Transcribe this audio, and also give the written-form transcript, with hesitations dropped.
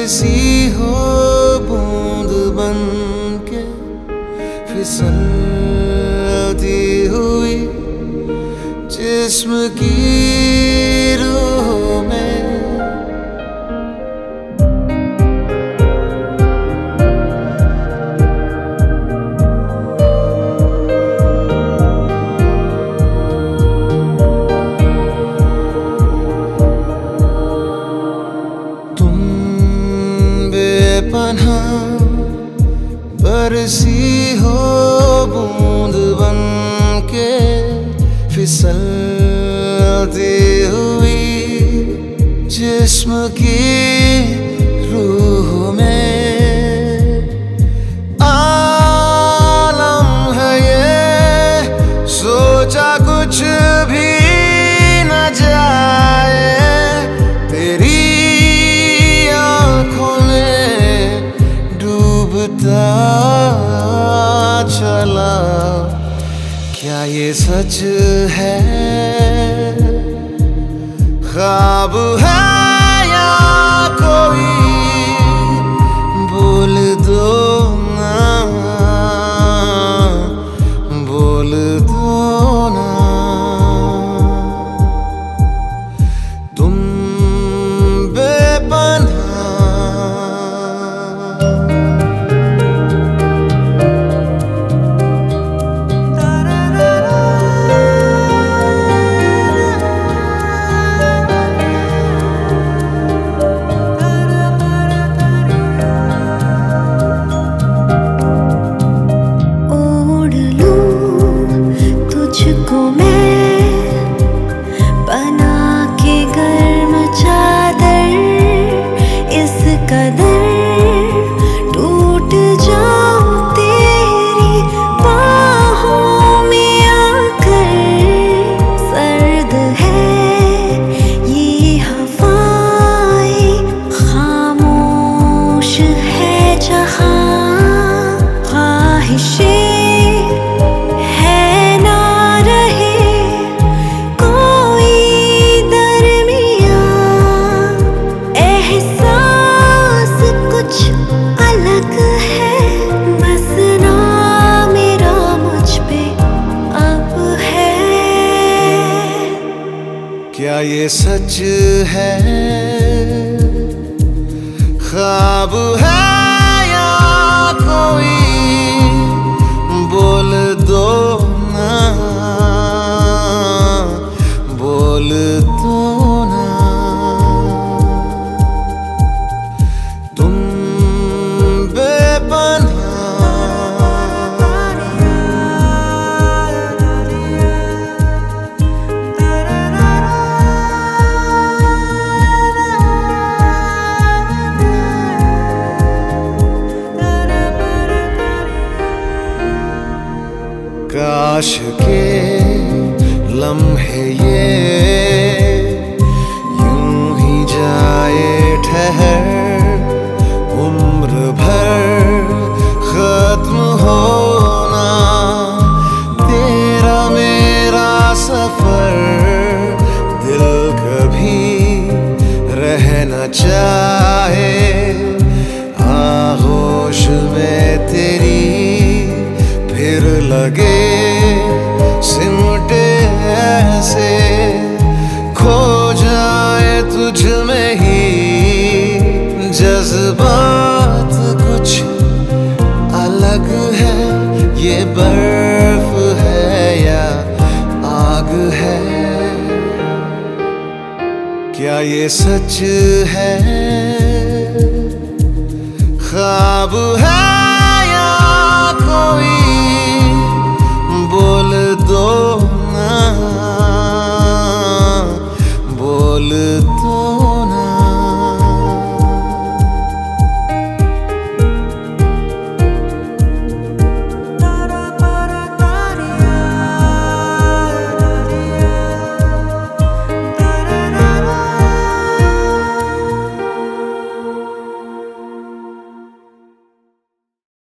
बरसी हो बूंद बन के फिसलती हुई जिस्म की रूह में। तुम बेपनाह बरसी हो बूंद बन के फिसलती हुई जिस्म की रूह में। आलम है ये सोचा कुछ भी न जाए तेरी आँखों में डूबता चला। क्या ये सच है ख्वाब है या कोई बोल दो ना, बोल दो ना। तुम बेपनाह तुझको मैं बना के गर्म चादर इस कदर टूट जाऊं तेरी बाहों में आकर। सर्द है ये हवाएं खामोश है जहां, ख्वाहिशें क्या ये सच है ख्वाब है या कोई बोल दो ना, बोल दो ना। तुम काश के लम्हे ये यूं ही जाए ठहर, उम्र भर खत्म होना तेरा मेरा सफर। दिल कभी रहना चाहे आगोश में तेरी, फिर लगे सिमटे ऐसे खो जाए तुझ में ही। जज्बात कुछ अलग है, ये बर्फ है या आग है। क्या ये सच है ख्वाब है